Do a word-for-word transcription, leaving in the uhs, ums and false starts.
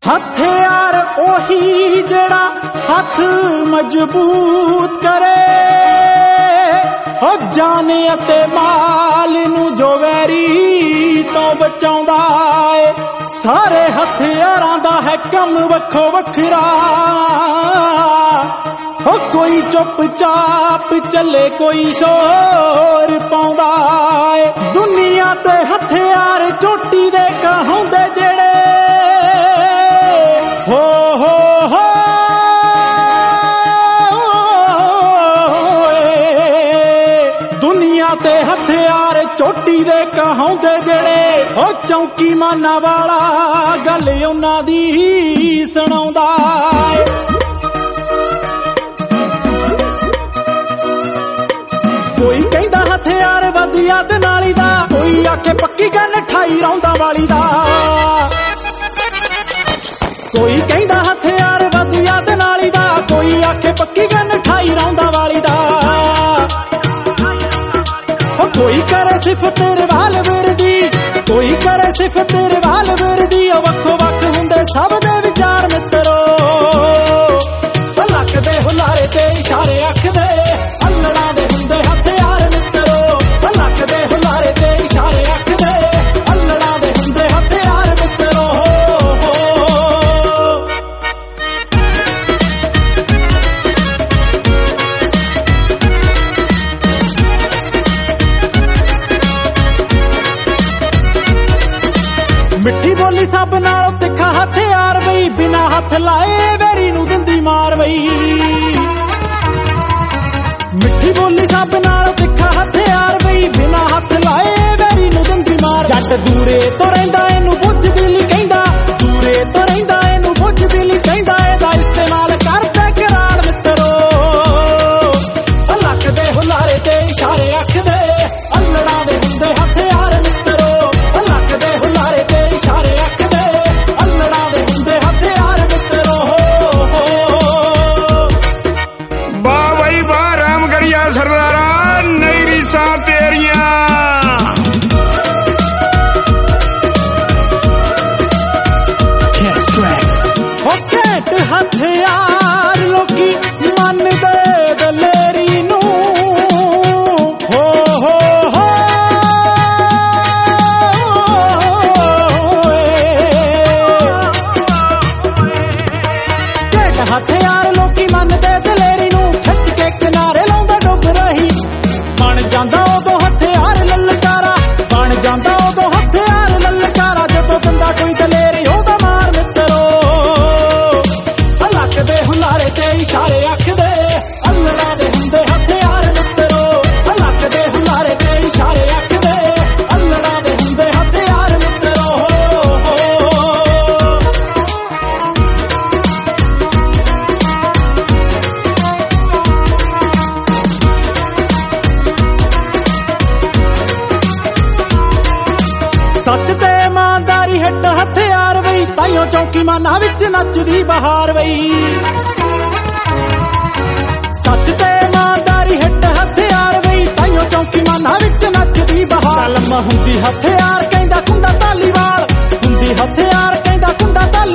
हथियार ओही जेड़ा हथ मजबूत करे, हो जाने अते माल नू जो वैरी तो बचाउंदा है। सारे हथियारां दा है कम वखो वखरा, हो कोई चुप चाप चले कोई शोर पाउंदा है। दुनिया ते हथियार चोटी दे कहाउंदे जेड़े, हो हो हो दुनिया ते हथियार चोटी दे कहाउंदे जेड़े, हो चौकी माना वाला गल उन्हां दी सुणाउंदा है। कोई कहंदा हथियार वधिया ते नाली दा, कोई आखे पक्की गल ठाई रौंदा वाली दा। कोई कहंदा हथियार वधिया ते नाली दा, कोई आखे पक्की गल ठाई रौंदा वाली दा। कोई करे सिफत रिवाल्वर दी, कोई करे सिफत रिवाल्वर दी। वक्खो वक्ख हुंदे सब दे विचार मित्रो, लक दे हुलारे ते इशारे अख दे अल्लड़ा दे हुंदे हथियार मित्रो। लक दे हुलारे ते इशारे अख दे अल्लड़ा दे हुंदे हथियार मित्रो। मिठी बोली सब नालों तिखा हथियार बई, बिना हथ लाए वैरी नू दिंदी मार बई। मिठी बोली सब नालों तिखा हथियार बई, बिना हथ लाए वैरी नू दिंदी मार। जट दूरे तो रहिंदा इनू बुझदी ली कहंदा, दूरे तो रहिंदा इनू बुझदी ली कहंदा। एदा इस्तेमाल करदा करार मित्रो, लक दे हुलारे ते इशारे अख दे अल्लड़ा दे हुंदे हथियार मित्रो। लक दे हुलारे ते इशारे अख दे अल्लड़ा दे हुंदे हथियार मित्रो। वाह भाई वाह रामगढ़िया सरदारा, नई रीसां तेरियां। हो कैट हथियार लोकी मन दे दलेरी नू, हो हो हो कैट हथियार लोकी मन दे दलेरी नू, खिच के किनारे लाउंदा डुब रही। बन जांदा उदों हथियार ललकारा, बन जांदा उदों हथियार ललकारा। जदों बंदा कोई दलेरी ओदा मार मित्रो, लक दे हुलारे ते इशारे अख दे अल्लड़ा दे हुंदे हथियार मित्रो। लक दे हुलारे ते इशारे अख दे अल्लड़ा दे हुंदे हथियार मित्रो। सच ते ईमानदारी हिट हथियार बई, ताइयों चौकी माना विच नचदी बहार बई। सच ते ईमानदारी हिट हथियार बई, ताइयों चौकी माना विच नचदी बहार। कलम हुंदी हथियार कहंदा कुंडा तालीवाल, हुंदी हथियार कहंदा कुंडा ताली